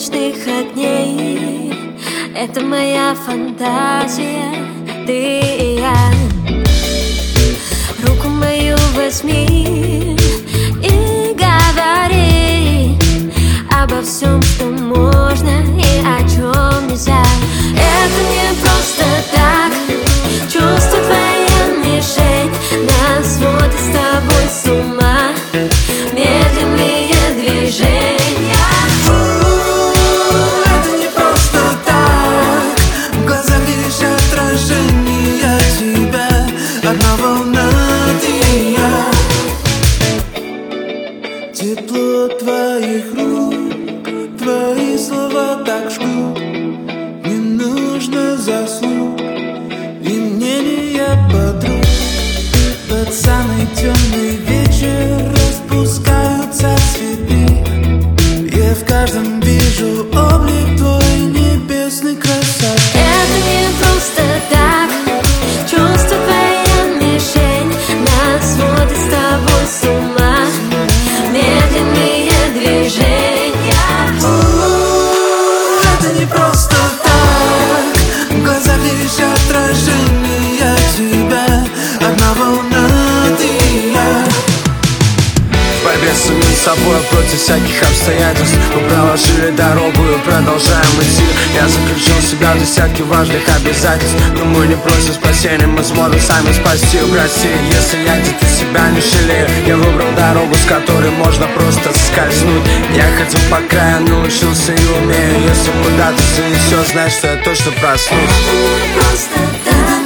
ночных огней. Это моя фантазия, ты и я. Руку мою возьми и говори обо всем, что можно и о чем нельзя. Это не просто так, чувство твоя мишень нас сводит с тобой с ума. Медленные движения. Это не просто так, в глазах лишь отражение тебя, одна волна ты и я. Тепло твоих рук, твои слова так жгут, не нужно заслуг и мнения подруг. Под самый темный вечер распускаются цветы. Я в каждом вижу облик твой небесной красоты. Это не просто так, чувство твоя мишень нас сводит с тобой с ума. Медленные движения. Это не просто так, в глазах лишь отражение тебя, одна волна ты и я. В борьбе с самим собой против всяких обстоятельств мы проложили дорогу и продолжаем идти. Я заключил в себя десятки важных обязательств, но мы не просим спасения, мы сможем сами спасти. Прости, если я где-то себя не жалею. Я выбрал дорогу, с которой можно просто скользнуть. Я ходил по краю, научился и умею. Если куда-то занесет, знаешь, что я точно проснусь. Это не просто так.